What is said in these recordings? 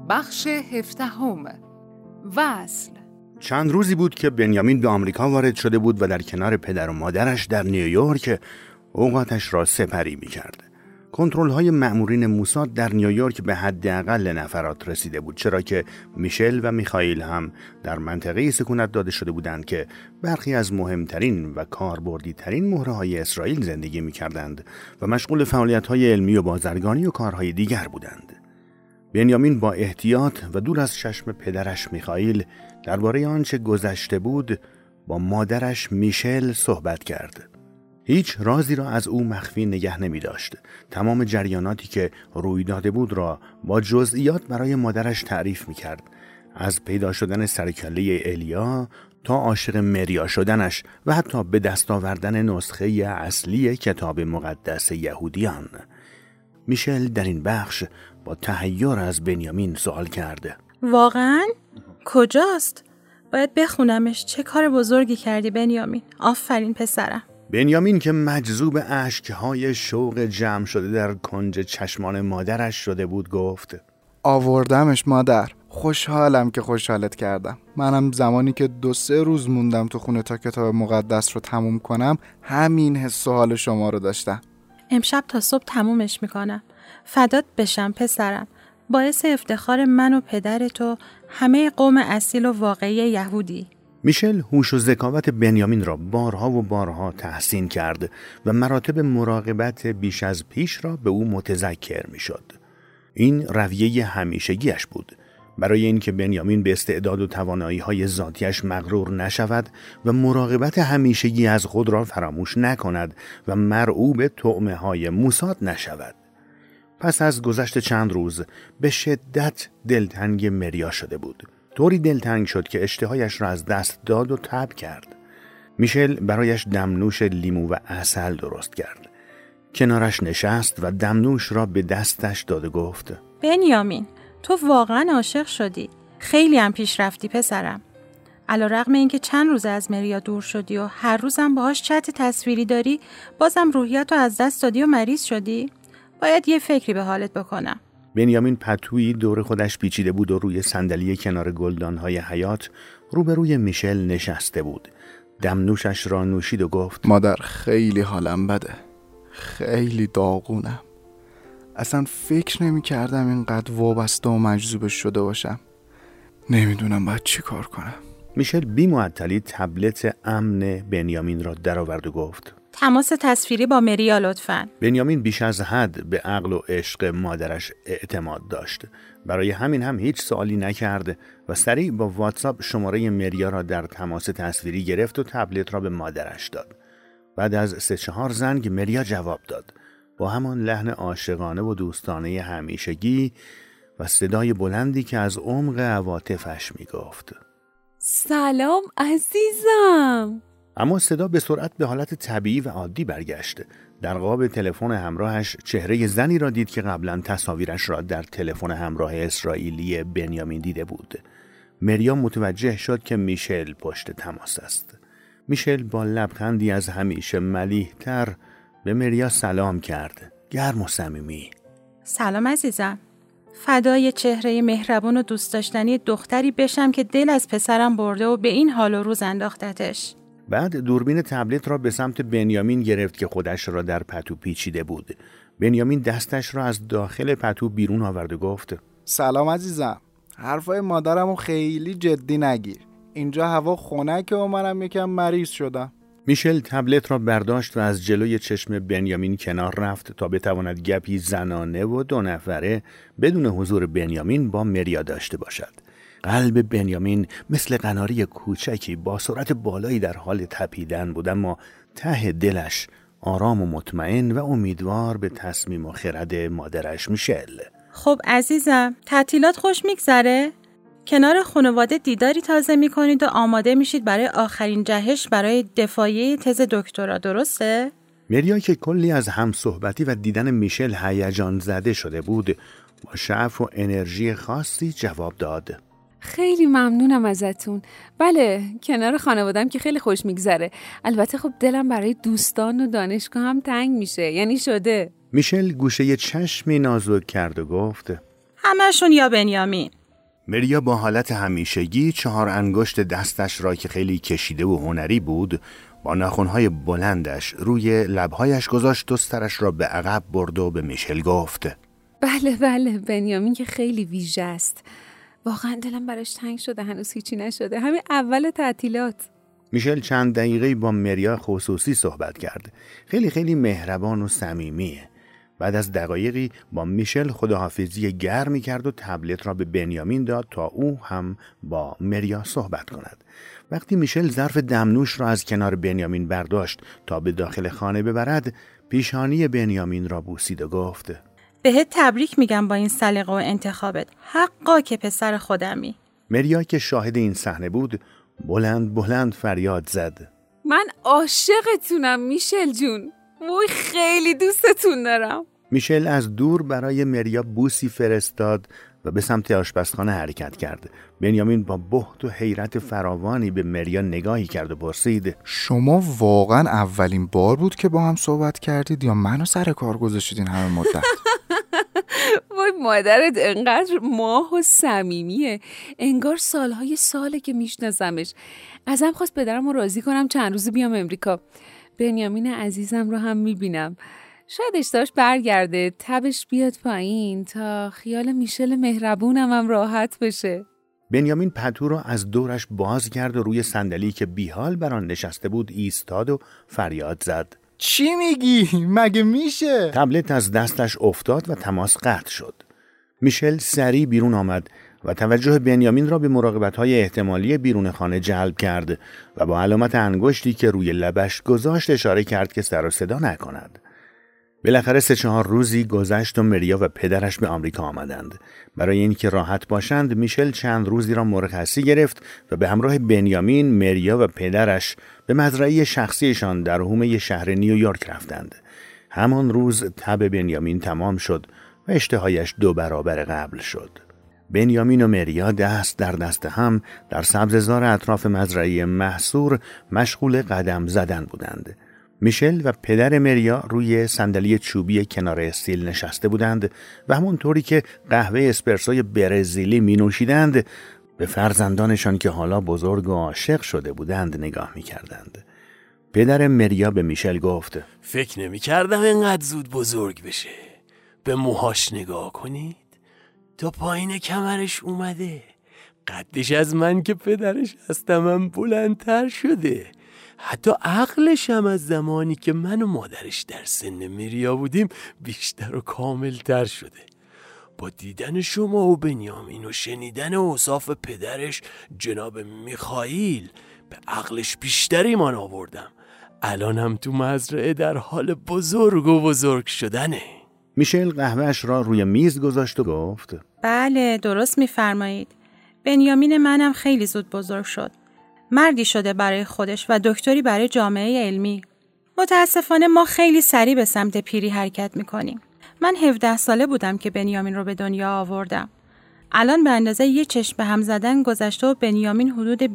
بخش 17. وصل. چند روزی بود که بنیامین به آمریکا وارد شده بود و در کنار پدر و مادرش در نیویورک اوقاتش را سپری می‌کرد. کنترل‌های مأمورین موساد در نیویورک به حداقل نفرات رسیده بود، چرا که میشل و میخائیل هم در منطقه سکونت داده شده بودند که برخی از مهمترین و کاربردی‌ترین مهره‌های اسرائیل زندگی می‌کردند و مشغول فعالیت‌های علمی و بازرگانی و کارهای دیگر بودند. بنیامین با احتیاط و دور از چشم پدرش میخائیل درباره آنچه گذشته بود با مادرش میشل صحبت کرد. هیچ رازی را از او مخفی نگه نمی داشت. تمام جریاناتی که روی داده بود را با جزئیات برای مادرش تعریف می کرد. از پیدا شدن سرکله الیا تا عاشق مریا شدنش و حتی به دست آوردن نسخه اصلی کتاب مقدس یهودیان. میشل در این بخش با تحیر از بنیامین سوال کرده. واقعاً؟ کجاست؟ باید بخونمش. چه کار بزرگی کردی بنیامین. آفرین پسرم. بنیامین که مجذوب اشک‌های شوق جمع شده در کنج چشمان مادرش شده بود گفت: آوردمش مادر. خوشحالم که خوشحالت کردم. منم زمانی که 2-3 روز موندم تو خونه تا کتاب مقدس رو تموم کنم همین حس و حال شما رو داشتم. امشب تا صبح تمومش میکنم. فدات بشم پسرم. باعث افتخار من و پدرت و همه قوم اصیل و واقعی یهودی. میشل هوش و ذکاوت بنیامین را بارها و بارها تحسین کرد و مراتب مراقبت بیش از پیش را به او متذکر میشد. این رویه همیشگیش بود. برای اینکه بنیامین به استعداد و توانایی‌های ذاتیش مغرور نشود و مراقبت همیشگی از خود را فراموش نکند و مرعوب طعمه‌های موساد نشود. پس از گذشت چند روز به شدت دلتنگ مریا شده بود. طوری دلتنگ شد که اشتهایش را از دست داد و تب کرد. میشل برایش دمنوش لیمو و عسل درست کرد. کنارش نشست و دمنوش را به دستش داد و گفت: بنیامین، تو واقعا عاشق شدی. خیلی هم پیش رفتی پسرم. علیرغم اینکه چند روز از مریا دور شدی و هر روزم باهاش چت تصویری داری، بازم روحیاتو از دست دادی و مریض شدی. باید یه فکری به حالت بکنم. بنیامین پتویی دور خودش پیچیده بود و روی صندلی کنار گلدان‌های حیاط روبروی میشل نشسته بود. دمنوشش را نوشید و گفت: مادر، خیلی حالم بده. خیلی داغونم. اصلا فکر نمی کردم اینقدر وابسته و مجذوب شده باشم. نمیدونم باید چی کار کنم. میشل بی معطلی تبلت امن بنیامین را درآورد و گفت: تماس تصویری با مریا لطفاً. بنیامین بیش از حد به عقل و عشق مادرش اعتماد داشت. برای همین هم هیچ سوالی نکرد و سریع با واتساپ شماره مریا را در تماس تصویری گرفت و تبلت را به مادرش داد. بعد از 3-4 زنگ مریا جواب داد با همان لحن عاشقانه و دوستانه همیشگی و صدای بلندی که از عمق عواطفش میگفت: سلام عزیزم. اما صدا به سرعت به حالت طبیعی و عادی برگشت. در قاب تلفن همراهش چهره زنی را دید که قبلا تصاویرش را در تلفن همراه اسرائیلی بنیامین دیده بود. مریا متوجه شد که میشل پشت تماس است. میشل با لبخندی از همیشه ملیح‌تر به مریا سلام کرد، گرم و صمیمی. سلام عزیزم. فدای چهره مهربون و دوست داشتنی دختری بشم که دل از پسرم برده و به این حال و روز انداختتش. بعد دوربین تبلت را به سمت بنیامین گرفت که خودش را در پتو پیچیده بود. بنیامین دستش را از داخل پتو بیرون آورد و گفت: سلام عزیزم. حرفای مادرمو خیلی جدی نگیر. اینجا هوا خنکه و منم یکم مریض شدم. میشل تبلت را برداشت و از جلوی چشم بنیامین کنار رفت تا بتواند گپی زنانه و 2 نفره بدون حضور بنیامین با مریا داشته باشد. قلب بنیامین مثل قناری کوچکی با سرعت بالایی در حال تپیدن بود، اما ته دلش آرام و مطمئن و امیدوار به تصمیم و خرد مادرش میشل. خب عزیزم، تعطیلات خوش میگذره؟ کنار خانواده دیداری تازه میکنید و آماده میشید برای آخرین جهش برای دفاعیه تز دکترا، درسته؟ مریا که کلی از همصحبتی و دیدن میشل هیجان زده شده بود با شعف و انرژی خاصی جواب داد: خیلی ممنونم ازتون. بله، کنار خانوادم که خیلی خوش میگذره. البته خب دلم برای دوستان و دانشگاه هم تنگ میشه. یعنی شده. میشل گوشه چشمی نازک کرد و گفت: همشون یا بنیامین. مریا با حالت همیشگی 4 انگشت دستش را که خیلی کشیده و هنری بود با ناخن‌های بلندش روی لب‌هایش گذاشت و سرش را به عقب برد و به میشل گفت: بله بنیامین که خیلی ویژه است. واقعا دلم براش تنگ شده، هنوز هیچی نشده، همین اول تعطیلات. میشل چند دقیقه با مریا خصوصی صحبت کرد. خیلی مهربان و صمیمیه. بعد از دقایقی با میشل خداحافظی گرمی کرد و تبلت را به بنیامین داد تا او هم با مریا صحبت کند. وقتی میشل ظرف دمنوش را از کنار بنیامین برداشت تا به داخل خانه ببرد، پیشانی بنیامین را بوسید و گفت: بهت تبریک میگم با این سلیقه و انتخابت. حقا که پسر خودمی. مریا که شاهد این صحنه بود بلند فریاد زد: من عاشقتونم میشل جون، وای خیلی دوستتون دارم. میشل از دور برای مریا بوسی فرستاد و به سمت آشپزخانه حرکت کرد. بنیامین با بهت و حیرت فراوانی به مریا نگاهی کرد و پرسید: شما واقعا اولین بار بود که با هم صحبت کردید یا منو سر کار گذاشتید همه مدت؟ وای مادرت انقدر ماه و صمیمیه، انگار ساله که میشناسمش. ازم خواست پدرم رو راضی کنم چند روز بیام امریکا. بنیامین عزیزم رو هم میبینم، شاید اشتهاش برگرده، تبش بیاد پایین تا خیال میشل مهربونم هم راحت بشه. بنیامین پتو را از دورش باز کرد و روی صندلی که بیحال بر آن نشسته بود ایستاد و فریاد زد: چی میگی؟ مگه میشه؟ تبلت از دستش افتاد و تماس قطع شد. میشل سریع بیرون آمد و توجه بنیامین را به مراقبت‌های احتمالی بیرون خانه جلب کرد و با علامت انگشتی که روی لبش گذاشت اشاره کرد که سر و صدا نکند. بالاخره 3-4 روزی گذشت و مریا و پدرش به آمریکا آمدند. برای اینکه راحت باشند میشل چند روزی را مرخصی گرفت و به همراه بنیامین، مریا و پدرش به مزرعه شخصیشان در حومه شهر نیویورک رفتند. همان روز تب بنیامین تمام شد و اشتهایش 2 برابر قبل شد. بنیامین و مریا دست در دست هم در سبززار اطراف مزرعه محصور مشغول قدم زدن بودند. میشل و پدر مریا روی صندلی چوبی کنار استیل نشسته بودند و همونطوری که قهوه اسپرسوی برزیلی می نوشیدند به فرزندانشان که حالا بزرگ و عاشق شده بودند نگاه می کردند. پدر مریا به میشل گفت: فکر نمی کردم اینقدر زود بزرگ بشه. به موهاش نگاه کنید، تا پایین کمرش اومده. قدش از من که پدرش هستم هم بلندتر شده. حتی عقلش هم از زمانی که من و مادرش در سن مریا بودیم بیشتر و کاملتر شده. با دیدن شما و بنیامین و شنیدن اوصاف پدرش جناب میخائیل به عقلش بیشتر ایمان آوردم. الان هم تو مزرعه در حال بزرگ شدنه. میشل قهوهش را روی میز گذاشت و گفت: بله درست میفرمایید. بنیامین منم خیلی زود بزرگ شد. مردی شده برای خودش و دکتری برای جامعه علمی. متاسفانه ما خیلی سریع به سمت پیری حرکت میکنیم. من 17 ساله بودم که بنیامین رو به دنیا آوردم. الان به اندازه یه چشم به هم زدن گذشته و بنیامین حدود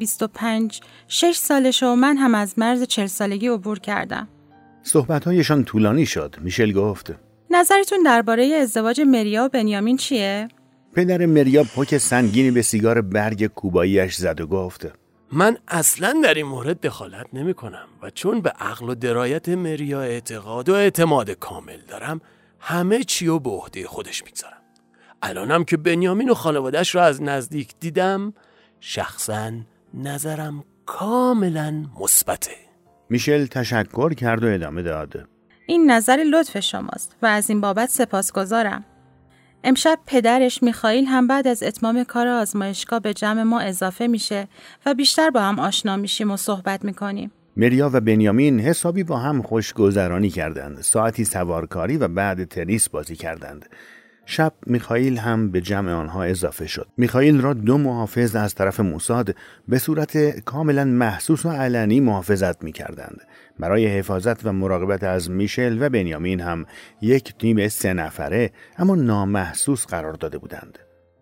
25-6 سالشه و من هم از مرز 40 سالگی عبور کردم. صحبت‌هایشان طولانی شد. میشل گفت: نظرتون درباره ازدواج مریا و بنیامین چیه؟ پدر مریا پک سنگینی به سیگار برگ کوباییش زد و گفت: من اصلا در این مورد دخالت نمی کنم و چون به عقل و درایت مریا اعتقاد و اعتماد کامل دارم همه چیو به عهده خودش میگذارم. الانم که بنیامین و خانواده‌اش را از نزدیک دیدم شخصا نظرم کاملا مثبته. میشل تشکر کرد و ادامه داد: این نظر لطف شماست و از این بابت سپاسگزارم. امشب پدرش میخائیل هم بعد از اتمام کار آزمایشگاه به جمع ما اضافه میشه و بیشتر با هم آشنا میشیم و صحبت میکنیم. مریا و بنیامین حسابی با هم خوشگذرانی کردند. ساعتی سوارکاری و بعد تنیس بازی کردند. شب میخائیل هم به جمع آنها اضافه شد. میخائیل را 2 محافظ از طرف موساد به صورت کاملا محسوس و علنی محافظت میکردند. برای حفاظت و مراقبت از میشل و بنیامین هم یک تیم 3 نفره اما نامحسوس قرار داده بودند.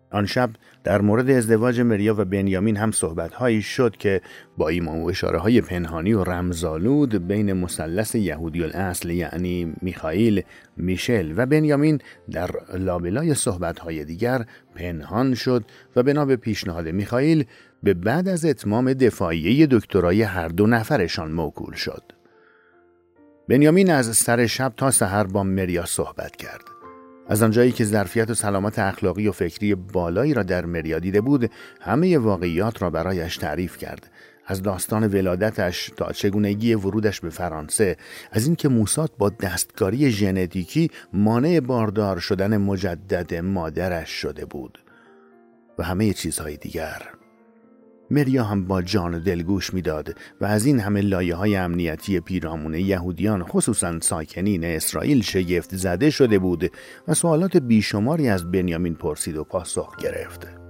آن شب در مورد ازدواج مریا و بنیامین هم صحبت‌هایی شد که با ایما و اشاره‌های پنهانی و رمزآلود بین مثلث یهودی الاصل یعنی میخائیل، میشل و بنیامین در لابلای صحبت‌های دیگر پنهان شد و بنا به پیشنهاد میخائیل به بعد از اتمام دفاعیه دکترای هر دو نفرشان موکول شد. بنیامین از سر شب تا سحر با مریا صحبت کرد. از آنجایی که ظرفیت و سلامت اخلاقی و فکری بالایی را در مریا دیده بود، همه واقعیات را برایش تعریف کرد. از داستان ولادتش تا چگونگی ورودش به فرانسه، از اینکه موساد با دستکاری ژنتیکی مانع باردار شدن مجدد مادرش شده بود و همه چیزهای دیگر. مریا هم با جان و دل گوش میداد و از این همه لایه‌های امنیتی پیرامون یهودیان خصوصا ساکنین اسرائیل شگفت زده شده بود و سوالات بیشماری از بنیامین پرسید و پاسخ گرفت.